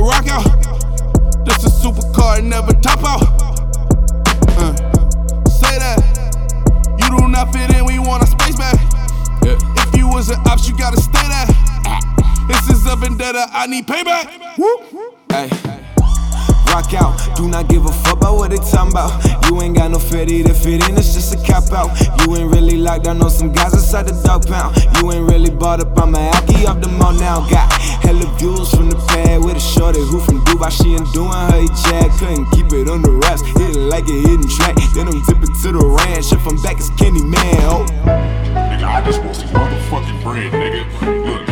rock out. This a supercar, never top out. Say that. You do not fit in, we want a space back. If you was an ops, you gotta stay there. This is a vendetta, I need payback. Ay. Rock out, do not give a fuck about what they talking about. You ain't got no fitty to fit in, it's just a cop out. You ain't really locked down on some guys inside the dog pound. You ain't really bought up on my alky off the mall now. Got hella views from the pad with a shorty who from Dubai. She ain't doing her jack, couldn't keep it on the wraps. Hitting like a hidden track, then I'm tipping to the ranch. If I'm back, it's Kenny Man, oh. Nigga, I just want some motherfucking bread, nigga. Look,